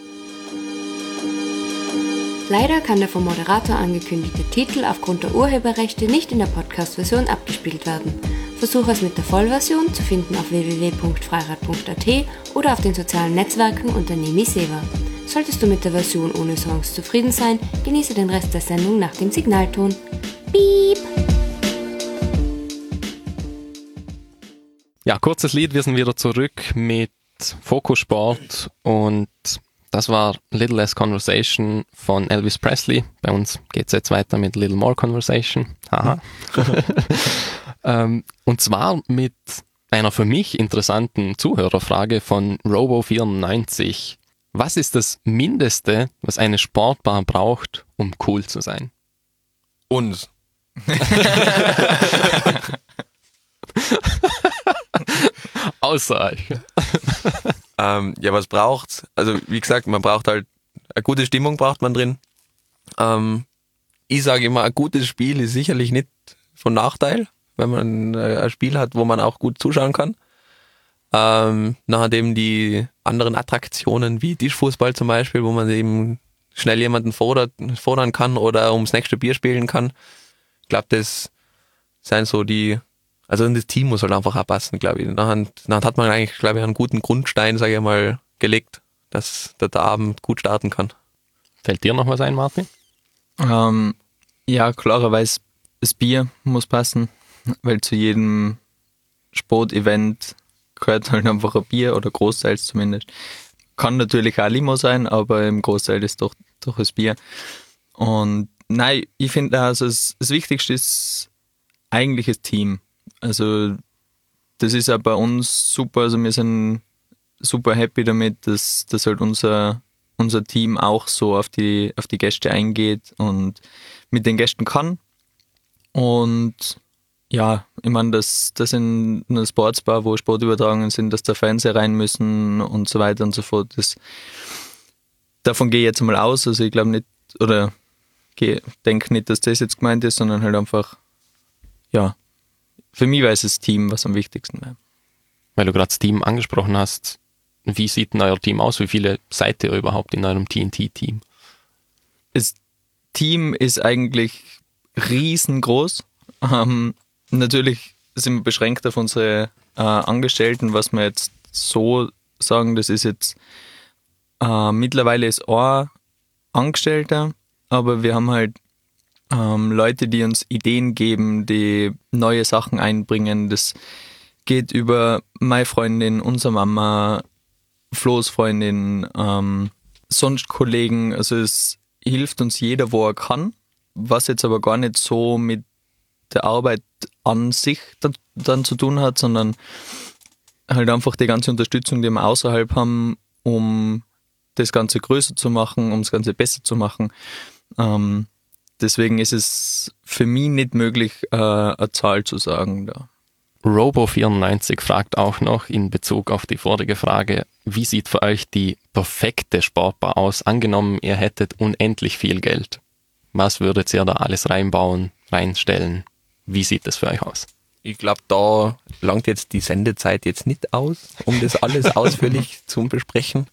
Leider kann der vom Moderator angekündigte Titel aufgrund der Urheberrechte nicht in der Podcast-Version abgespielt werden. Versuche es mit der Vollversion, zu finden auf www.freirad.at oder auf den sozialen Netzwerken unter Nemi Seva. Solltest du mit der Version ohne Songs zufrieden sein, genieße den Rest der Sendung nach dem Signalton. Piep! Ja, kurzes Lied, wir sind wieder zurück mit Fokus Sport und das war Little Less Conversation von Elvis Presley. Bei uns geht es jetzt weiter mit Little More Conversation. Haha. Und zwar mit einer für mich interessanten Zuhörerfrage von Robo94. Was ist das Mindeste, was eine Sportbar braucht, um cool zu sein? Uns. Außer euch. Ja, was braucht's? Also wie gesagt, man braucht halt eine gute Stimmung braucht man drin. Ich sage immer, ein gutes Spiel ist sicherlich nicht von Nachteil, wenn man ein Spiel hat, wo man auch gut zuschauen kann. Nachdem die anderen Attraktionen wie Tischfußball zum Beispiel, wo man eben schnell jemanden fordern kann oder ums nächste Bier spielen kann. Ich glaube, das sind so also das Team muss halt einfach auch passen, glaube ich. Nachher hat man eigentlich, glaube ich, einen guten Grundstein, sage ich mal, gelegt, dass der Abend gut starten kann. Fällt dir noch was ein, Martin? Ja, klarerweise das Bier muss passen, weil zu jedem Sportevent gehört halt einfach ein Bier oder großteils zumindest. Kann natürlich auch Limo sein, aber im Großteil ist doch das Bier. Und nein, ich finde also das Wichtigste ist eigentlich das Team. Also das ist auch bei uns super, also wir sind super happy damit, dass halt unser Team auch so auf die Gäste eingeht und mit den Gästen kann. Und ja, ich meine, dass in einer Sportsbar, wo Sportübertragungen sind, dass da Fernseher rein müssen und so weiter und so fort. Davon gehe ich jetzt mal aus, also ich glaube nicht, oder denke nicht, dass das jetzt gemeint ist, sondern halt einfach, ja, für mich war es das Team, was am wichtigsten war. Weil du gerade das Team angesprochen hast, wie sieht denn euer Team aus? Wie viele seid ihr überhaupt in eurem TNT-Team? Das Team ist eigentlich riesengroß. Natürlich sind wir beschränkt auf unsere Angestellten, was wir jetzt so sagen, das ist jetzt mittlerweile ist ein Angestellter, aber wir haben halt Leute, die uns Ideen geben, die neue Sachen einbringen. Das geht über meine Freundin, unsere Mama, Flo's Freundin, sonst Kollegen. Also es hilft uns jeder, wo er kann, was jetzt aber gar nicht so mit der Arbeit an sich dann zu tun hat, sondern halt einfach die ganze Unterstützung, die wir außerhalb haben, um das Ganze größer zu machen, um das Ganze besser zu machen. Deswegen ist es für mich nicht möglich, eine Zahl zu sagen da. Robo94 fragt auch noch in Bezug auf die vorige Frage, wie sieht für euch die perfekte Sportbar aus? Angenommen, ihr hättet unendlich viel Geld. Was würdet ihr da alles reinbauen, reinstellen? Wie sieht das für euch aus? Ich glaube, da langt jetzt die Sendezeit jetzt nicht aus, um das alles ausführlich zu besprechen.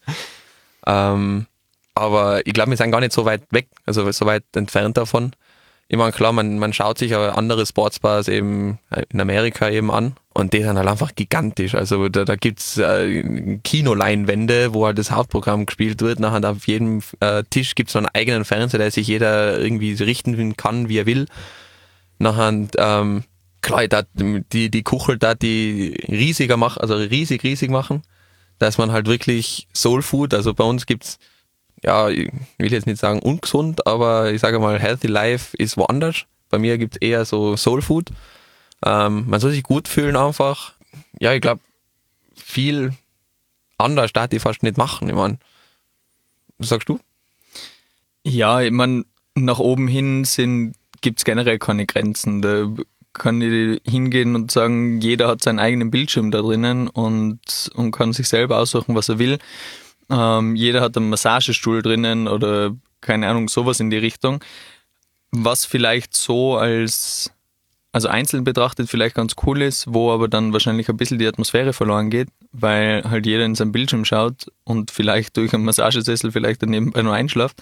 Aber ich glaube, wir sind gar nicht so weit weg, also so weit entfernt davon. Ich meine, klar, man schaut sich aber andere Sportsbars eben in Amerika eben an und die sind halt einfach gigantisch. Also da gibt's Kinoleinwände, wo halt das Hauptprogramm gespielt wird. Nachher auf jedem Tisch gibt's so einen eigenen Fernseher, der sich jeder irgendwie richten kann, wie er will. Nachher, klar, die Kuchel da die riesiger machen, also riesig machen, dass man halt wirklich Soul Food, also bei uns gibt's, ja, ich will jetzt nicht sagen ungesund, aber ich sage mal, Healthy Life ist woanders. Bei mir gibt's eher so Soul Food. Man soll sich gut fühlen einfach. Ja, ich glaube, viel anders darf ich fast nicht machen. Ich meine, was sagst du? Ja, ich meine, nach oben hin gibt's generell keine Grenzen. Da kann ich hingehen und sagen, jeder hat seinen eigenen Bildschirm da drinnen und kann sich selber aussuchen, was er will. Jeder hat einen Massagestuhl drinnen oder keine Ahnung, sowas in die Richtung. Was vielleicht so also einzeln betrachtet vielleicht ganz cool ist, wo aber dann wahrscheinlich ein bisschen die Atmosphäre verloren geht, weil halt jeder in seinen Bildschirm schaut und vielleicht durch einen Massagesessel vielleicht dann nebenbei nur einschlaft.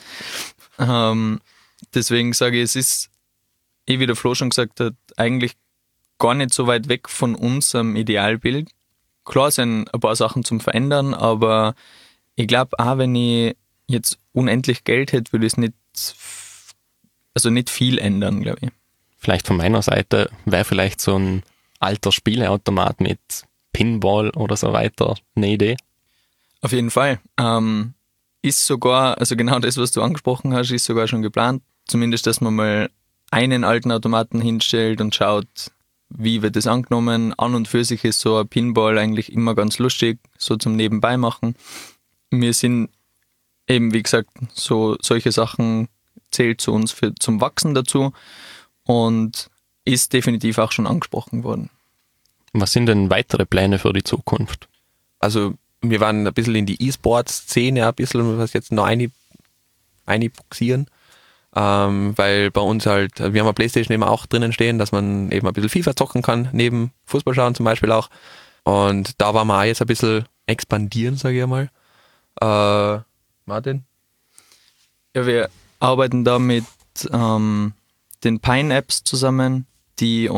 Deswegen sage ich, es ist, wie der Flo schon gesagt hat, eigentlich gar nicht so weit weg von unserem Idealbild. Klar sind ein paar Sachen zum Verändern, aber ich glaube auch, wenn ich jetzt unendlich Geld hätte, würde ich es nicht viel ändern, glaube ich. Vielleicht von meiner Seite wäre vielleicht so ein alter Spieleautomat mit Pinball oder so weiter eine Idee. Auf jeden Fall. Ist sogar, also genau das, was du angesprochen hast, ist sogar schon geplant. Zumindest, dass man mal einen alten Automaten hinstellt und schaut, wie wird das angenommen. An und für sich ist so ein Pinball eigentlich immer ganz lustig, so zum Nebenbei machen. Wir sind eben, wie gesagt, solche Sachen zählt zu uns zum Wachsen dazu und ist definitiv auch schon angesprochen worden. Was sind denn weitere Pläne für die Zukunft? Also wir waren ein bisschen in die E-Sports-Szene, ein bisschen was jetzt noch einbuxieren, weil bei uns halt, wir haben eine Playstation eben auch drinnen stehen, dass man eben ein bisschen FIFA zocken kann, neben Fußball schauen zum Beispiel auch. Und da waren wir auch jetzt ein bisschen expandieren, sage ich mal. Martin? Ja, wir arbeiten da mit den Pine-Apps zusammen, die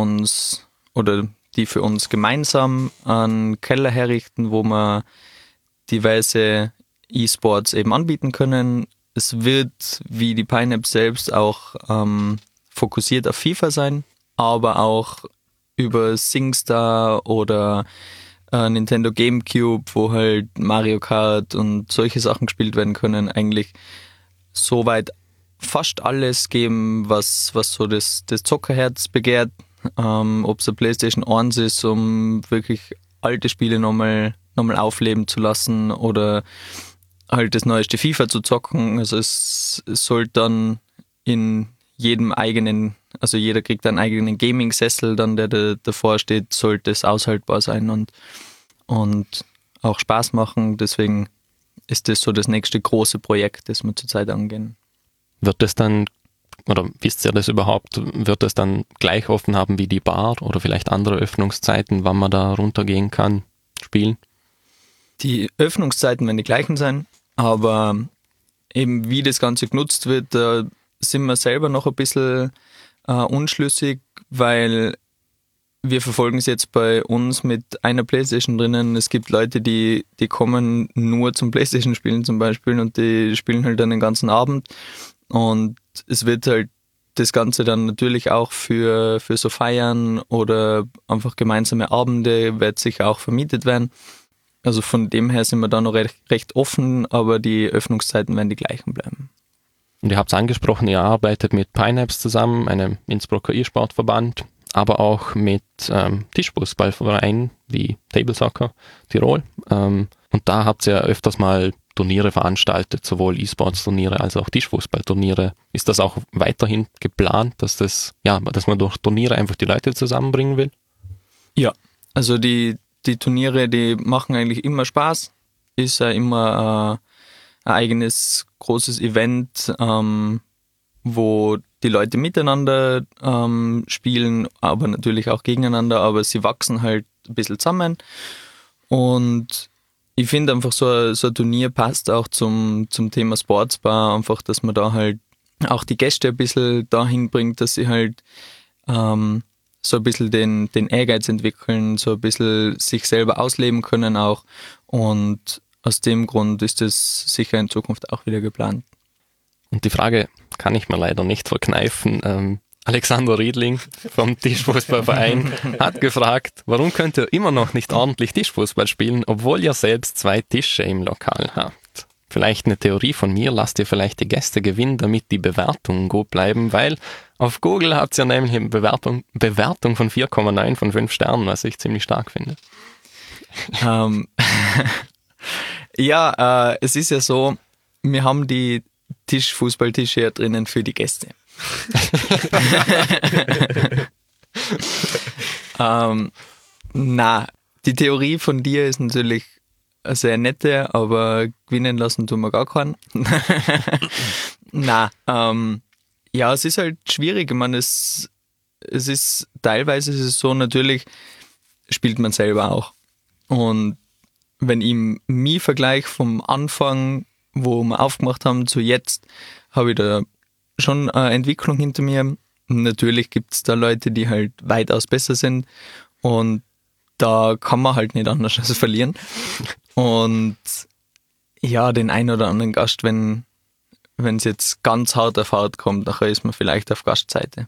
für uns gemeinsam einen Keller herrichten, wo wir diverse E-Sports eben anbieten können. Es wird, wie die Pine-App selbst, auch fokussiert auf FIFA sein, aber auch über SingStar oder Nintendo GameCube, wo halt Mario Kart und solche Sachen gespielt werden können, eigentlich soweit fast alles geben, was so das Zockerherz begehrt. Ob es eine PlayStation 1 ist, um wirklich alte Spiele nochmal aufleben zu lassen oder halt das neueste FIFA zu zocken. Also es sollte dann in jedem eigenen, also jeder kriegt einen eigenen Gaming-Sessel dann, der davor steht, sollte es aushaltbar sein und auch Spaß machen. Deswegen ist das so das nächste große Projekt, das wir zurzeit angehen. Wird es dann, oder wisst ihr das überhaupt, wird es dann gleich offen haben wie die Bar oder vielleicht andere Öffnungszeiten, wann man da runtergehen kann, spielen? Die Öffnungszeiten werden die gleichen sein, aber eben wie das Ganze genutzt wird, da sind wir selber noch ein bisschen unschlüssig, weil wir verfolgen es jetzt bei uns mit einer Playstation drinnen. Es gibt Leute, die kommen nur zum Playstation spielen zum Beispiel und die spielen halt dann den ganzen Abend und es wird halt das Ganze dann natürlich auch für so Feiern oder einfach gemeinsame Abende wird sicher auch vermietet werden. Also von dem her sind wir da noch recht offen, aber die Öffnungszeiten werden die gleichen bleiben. Und ihr habt es angesprochen, ihr arbeitet mit Pineapps zusammen, einem Innsbrucker E-Sportverband, aber auch mit Tischfußballvereinen wie Table Soccer Tirol. Und da habt ihr ja öfters mal Turniere veranstaltet, sowohl E-Sports-Turniere als auch Tischfußballturniere. Ist das auch weiterhin geplant, dass man durch Turniere einfach die Leute zusammenbringen will? Ja, also die Turniere, die machen eigentlich immer Spaß. Ist ja immer ein eigenes großes Event, wo die Leute miteinander spielen, aber natürlich auch gegeneinander, aber sie wachsen halt ein bisschen zusammen. Und ich finde einfach so ein Turnier passt auch zum Thema Sportsbar, einfach, dass man da halt auch die Gäste ein bisschen dahin bringt, dass sie halt so ein bisschen den Ehrgeiz entwickeln, so ein bisschen sich selber ausleben können auch. Und aus dem Grund ist das sicher in Zukunft auch wieder geplant. Und die Frage kann ich mir leider nicht verkneifen. Alexander Riedling vom Tischfußballverein hat gefragt, warum könnt ihr immer noch nicht ordentlich Tischfußball spielen, obwohl ihr selbst 2 Tische im Lokal habt? Vielleicht eine Theorie von mir, lasst ihr vielleicht die Gäste gewinnen, damit die Bewertungen gut bleiben, weil auf Google habt ihr nämlich eine Bewertung von 4,9 von 5 Sternen, was ich ziemlich stark finde. Ja, es ist ja so, wir haben die Tischfußballtische ja drinnen für die Gäste. Die Theorie von dir ist natürlich eine sehr nette, aber gewinnen lassen tun wir gar keinen. Ja, es ist halt schwierig. Ich meine, teilweise ist es so, natürlich spielt man selber auch. Und wenn ich mich vergleiche vom Anfang, wo wir aufgemacht haben, zu jetzt, habe ich da schon eine Entwicklung hinter mir. Natürlich gibt es da Leute, die halt weitaus besser sind und da kann man halt nicht anders als verlieren. Und ja, den einen oder anderen Gast, wenn es jetzt ganz hart auf hart kommt, nachher ist man vielleicht auf Gastseite.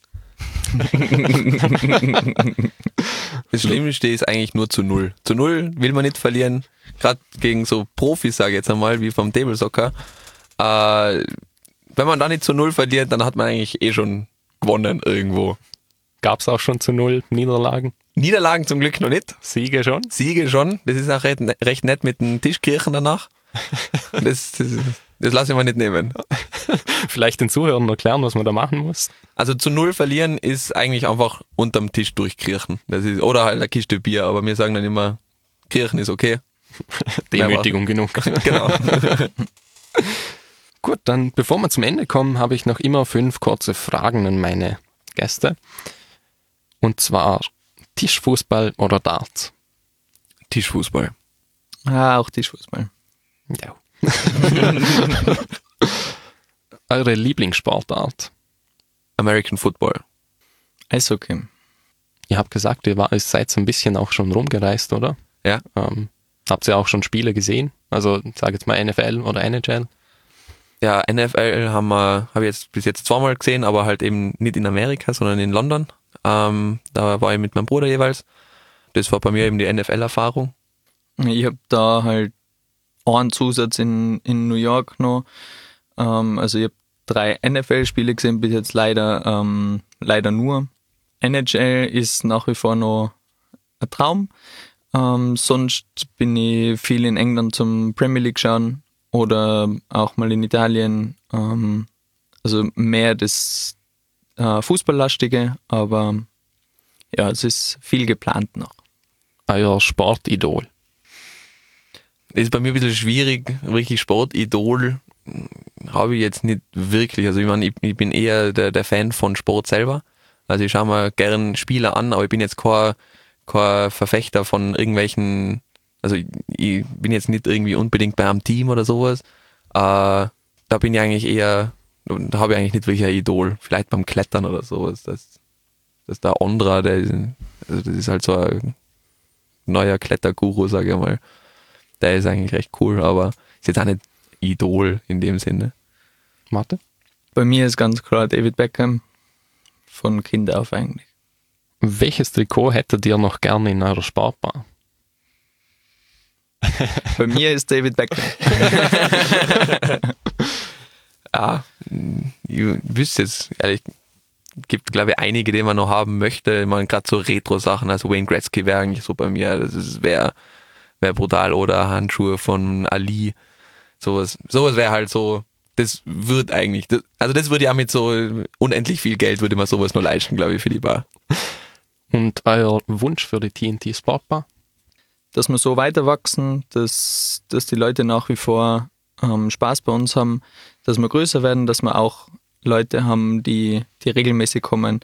Das Schlimmste ist eigentlich nur zu 0. Zu 0 will man nicht verlieren, gerade gegen so Profis, sage ich jetzt einmal, wie vom Table Soccer. Wenn man da nicht zu 0 verliert, dann hat man eigentlich schon gewonnen irgendwo. Gab es auch schon zu 0 Niederlagen? Niederlagen zum Glück noch nicht. Siege schon? Siege schon. Das ist auch recht nett mit den Tischkirchen danach. Das lasse ich mir nicht nehmen. Vielleicht den Zuhörern erklären, was man da machen muss. Also zu 0 verlieren ist eigentlich einfach unterm Tisch durchkriechen. Oder halt eine Kiste Bier, aber wir sagen dann immer, Kirchen ist okay. Demütigung genug. Genau. Gut, dann bevor wir zum Ende kommen, habe ich noch immer 5 kurze Fragen an meine Gäste. Und zwar Tischfußball oder Darts? Tischfußball. Auch Tischfußball. Ja. Eure Lieblingssportart? American Football. Eishockey. Ihr habt gesagt, ihr seid so ein bisschen auch schon rumgereist, oder? Ja. Habt ihr auch schon Spiele gesehen? Also, sag jetzt mal NFL oder NHL? Ja, NFL habe ich jetzt bis jetzt 2-mal gesehen, aber halt eben nicht in Amerika, sondern in London. Da war ich mit meinem Bruder jeweils. Das war bei mir eben die NFL-Erfahrung. Ich habe da halt einen Zusatz in New York noch. Also ich habe 3 NFL-Spiele gesehen, bis jetzt leider nur. NHL ist nach wie vor noch ein Traum. Sonst bin ich viel in England zum Premier League schauen oder auch mal in Italien. Also mehr das Fußballlastige, aber ja, es ist viel geplant noch. Euer Sportidol? Das ist bei mir ein bisschen schwierig. Richtig Sportidol habe ich jetzt nicht wirklich. Also ich meine, ich bin eher der Fan von Sport selber. Also ich schaue mir gern Spieler an, aber ich bin jetzt kein Verfechter von irgendwelchen, also ich bin jetzt nicht irgendwie unbedingt bei einem Team oder sowas. Da bin ich eigentlich eher, da habe ich eigentlich nicht wirklich ein Idol. Vielleicht beim Klettern oder sowas. Das ist der Ondra, das ist halt so ein neuer Kletterguru, sage ich mal. Der ist eigentlich recht cool, aber ist jetzt auch nicht Idol in dem Sinne. Mathe? Bei mir ist ganz klar David Beckham, von Kind auf eigentlich. Welches Trikot hättet ihr noch gerne in eurer Sportbar? Bei mir ist David Beckham. Ja, ich wüsste jetzt, ehrlich, gibt glaube ich einige, die man noch haben möchte. Man gerade so Retro-Sachen, also Wayne Gretzky wäre eigentlich so bei mir, das wäre brutal, oder Handschuhe von Ali. Sowas wäre halt so, das wird eigentlich, das würde ja mit so unendlich viel Geld, würde man sowas nur leisten, glaube ich, für die Bar. Und euer Wunsch für die TNT Sportbar? Dass wir so weiter wachsen, dass die Leute nach wie vor Spaß bei uns haben, dass wir größer werden, dass wir auch Leute haben, die regelmäßig kommen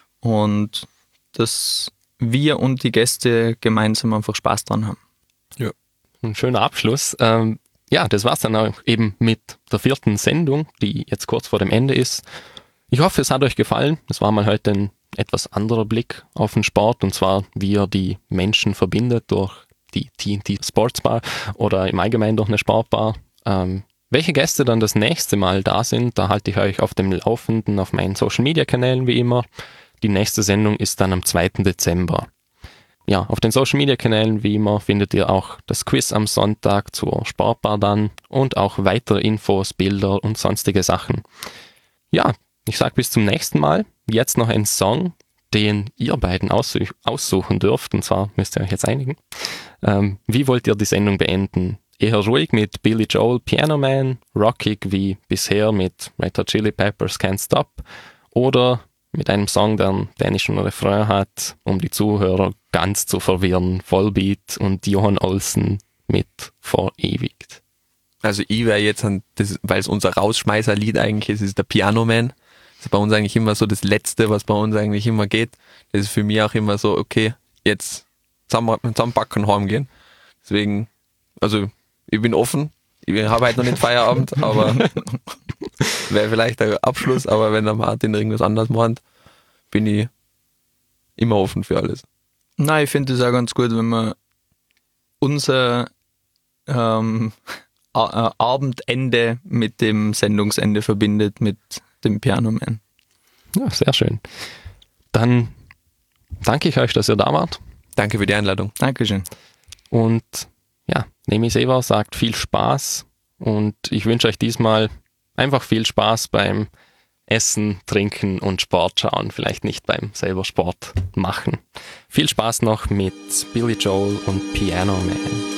und dass wir und die Gäste gemeinsam einfach Spaß dran haben. Ja. Ein schöner Abschluss. Ja, das war's dann auch eben mit der 4. Sendung, die jetzt kurz vor dem Ende ist. Ich hoffe, es hat euch gefallen. Es war mal heute ein etwas anderer Blick auf den Sport, und zwar, wie er die Menschen verbindet durch die TNT Sportsbar oder im Allgemeinen durch eine Sportbar. Welche Gäste dann das nächste Mal da sind, da halte ich euch auf dem Laufenden auf meinen Social-Media-Kanälen wie immer. Die nächste Sendung ist dann am 2. Dezember. Ja, auf den Social-Media-Kanälen wie immer findet ihr auch das Quiz am Sonntag zur Sportbar dann und auch weitere Infos, Bilder und sonstige Sachen. Ja, ich sage bis zum nächsten Mal. Jetzt noch ein Song, den ihr beiden aussuchen dürft, und zwar müsst ihr euch jetzt einigen. Wie wollt ihr die Sendung beenden? Eher ruhig mit Billy Joel, Piano Man, rockig wie bisher mit Red Hot Chili Peppers, Can't Stop, oder mit einem Song, der einen dänischen Refrain hat, um die Zuhörer ganz zu verwirren, Vollbeat und Johan Olsen mit Verewigt. Also ich wäre jetzt, weil es unser Rausschmeißerlied eigentlich ist der Piano Man. Das ist bei uns eigentlich immer so das Letzte, was bei uns eigentlich immer geht. Das ist für mich auch immer so, okay, jetzt zusammenpacken und heimgehen. Deswegen, also ich bin offen. Ich habe heute noch nicht Feierabend, aber wäre vielleicht der Abschluss. Aber wenn der Martin irgendwas anderes macht, bin ich immer offen für alles. Nein, ich finde es auch ganz gut, wenn man unser Abendende mit dem Sendungsende verbindet, mit dem Piano Man. Ja, sehr schön. Dann danke ich euch, dass ihr da wart. Danke für die Einladung. Dankeschön. Und ja, Nemi Sever sagt viel Spaß, und ich wünsche euch diesmal einfach viel Spaß beim Essen, Trinken und Sport schauen, vielleicht nicht beim selber Sport machen. Viel Spaß noch mit Billy Joel und Piano Man.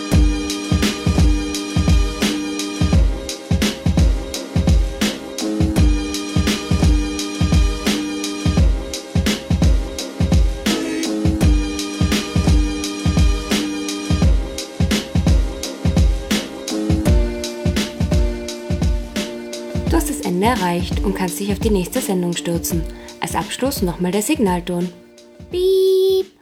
Du hast das Ende erreicht und kannst dich auf die nächste Sendung stürzen. Als Abschluss nochmal der Signalton. Piep!